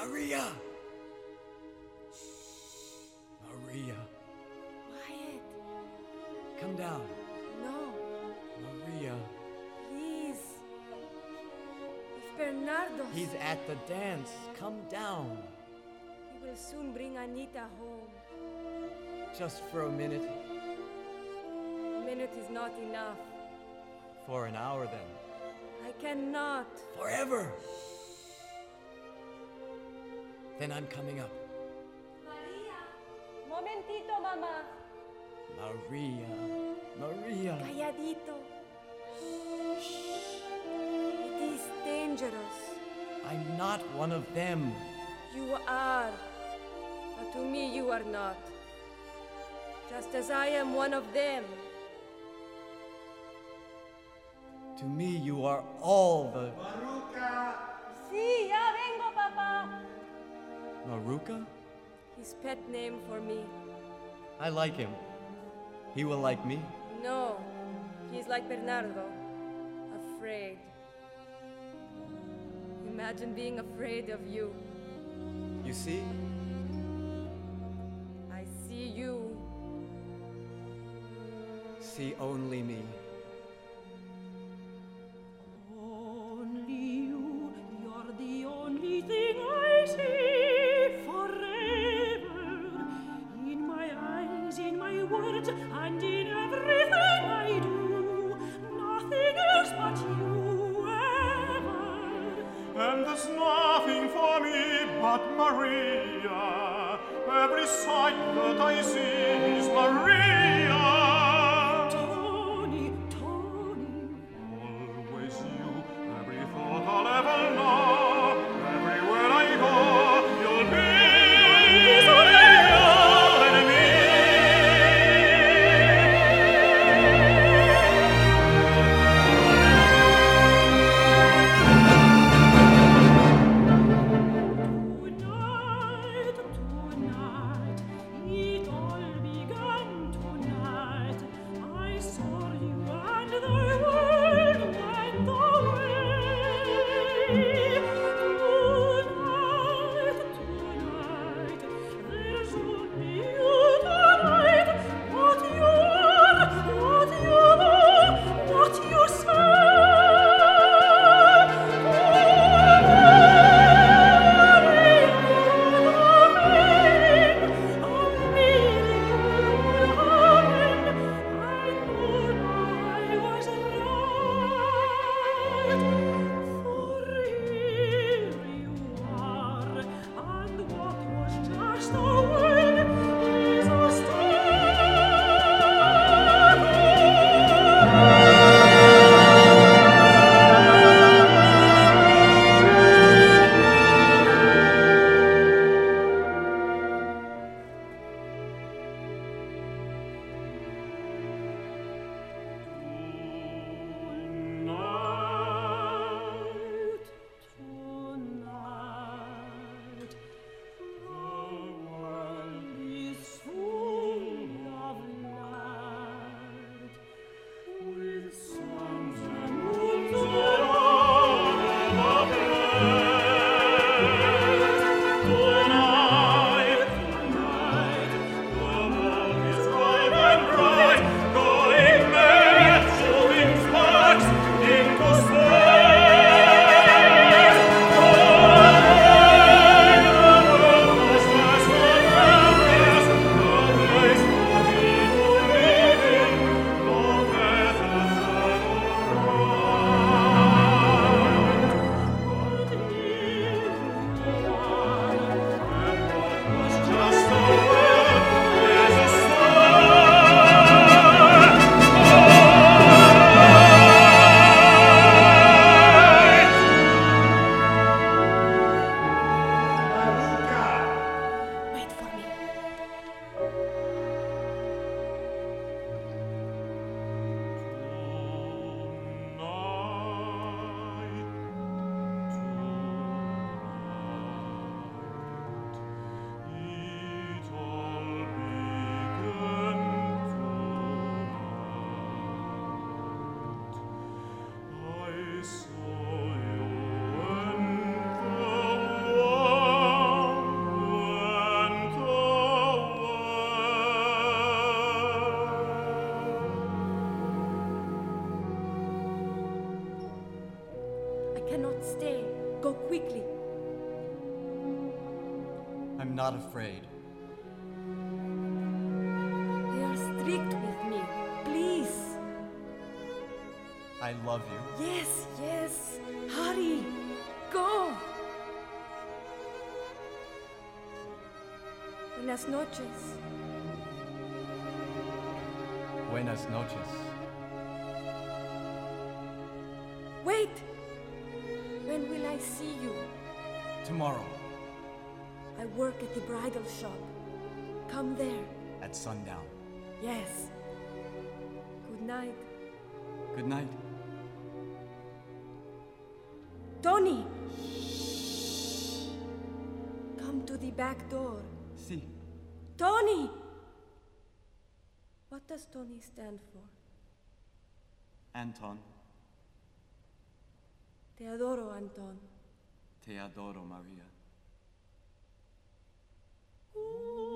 Maria! Maria. Quiet. Come down. No, Maria. please. If Bernardo... He's at the dance. Come down. He will soon bring Anita home. Just for a minute. A minute is not enough. For an hour, then. I cannot. Forever! Then I'm coming up. Maria! Momentito, Mama. Maria. Maria. Calladito. It is dangerous. I'm not one of them. You are. But to me, you are not. Just as I am one of them. To me, you are all the... Maruca! Sí, ya vengo, Papa. Maruca? His pet name for me. I like him. He will like me. No, he's like Bernardo. Afraid. Imagine being afraid of you. You see? I see you. See only me. Only you, you're the only thing I see forever. In my eyes, in my words, and in everything I do. Nothing else but you ever. And there's nothing for me but Maria. Every sight that I see is Maria. Tony, Tony. Always you, every thought I'll ever know. Everywhere I go, you'll be and me. Tonight, it all began cannot stay. Go quickly. I'm not afraid. They are strict with me. Please. I love you. Yes, yes. Hurry. Go. Buenas noches. Buenas noches. Wait. When will I see you? Tomorrow, I work at the bridal shop. Come there. at sundown. Yes. Good night. Good night. Tony! Come to the back door. See. Tony! What does Tony stand for? Anton. Te adoro, Anton. Te adoro, Maria. Ooh.